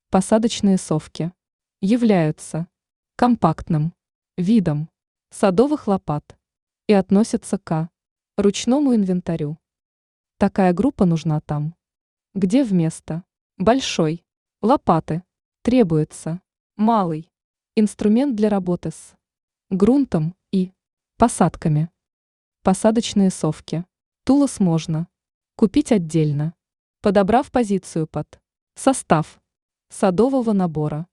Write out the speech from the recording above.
Посадочные совки являются компактным видом садовых лопат и относятся к ручному инвентарю. Такая группа нужна там, где вместо большой лопаты требуется малый инструмент для работы с грунтом и посадками. Посадочные совки Тулос можно купить отдельно, подобрав позицию под состав садового набора.